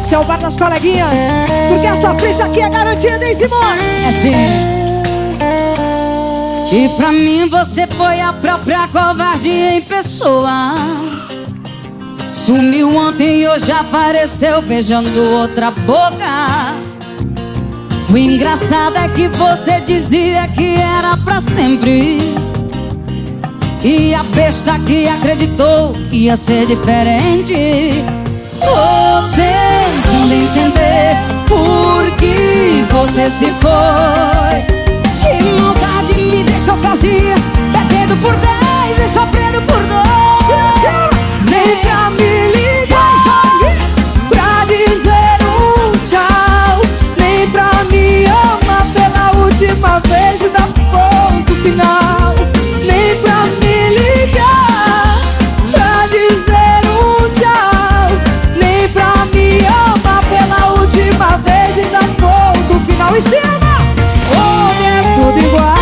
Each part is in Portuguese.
Esse é o bar das coleguinhas, porque a sofrência aqui é garantida, hein, Simone? É sim. E pra mim você foi a própria covardia em pessoa. Sumiu ontem e hoje apareceu beijando outra boca. O engraçado é que você dizia que era pra sempre, e a besta que acreditou que ia ser diferente. Tô tentando entender por que você se foi. Que maldade me deixou sozinha, perdendo por 10 e sofrendo por 2. Nem pra me ligar, pra dizer um tchau, nem pra me amar pela última vez e dar ponto final. Nem pra me ligar, pra dizer um tchau, nem pra me amar pela última vez e dar ponto final. Em cima, homem é tudo igual.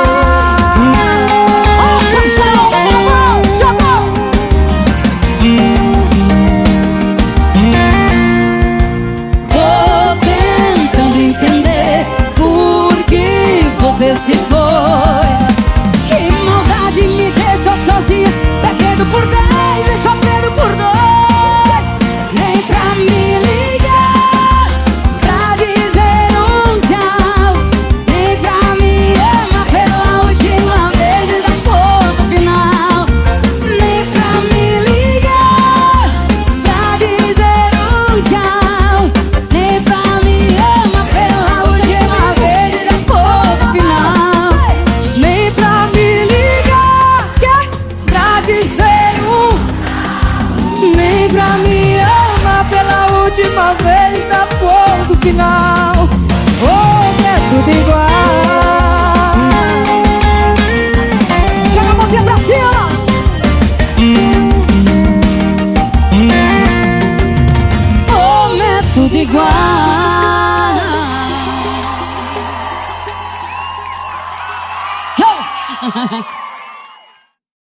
Você se foi. Que maldade me deixou sozinha, perdendo por 10 e sofrendo por 2. Nem pra me ligar, pra dizer um tchau, nem pra me amar pela última vez e dar ponto final. Nem pra me ligar, pra dizer um tchau, nem pra me amar pela última vez e dar ponto final. Nem pra me ligar, pra dizer um, nem pra me amar pela última vez, dá ponto final. Homem é tudo igual. Joga a mãozinha pra cima. Homem é tudo igual. Ho!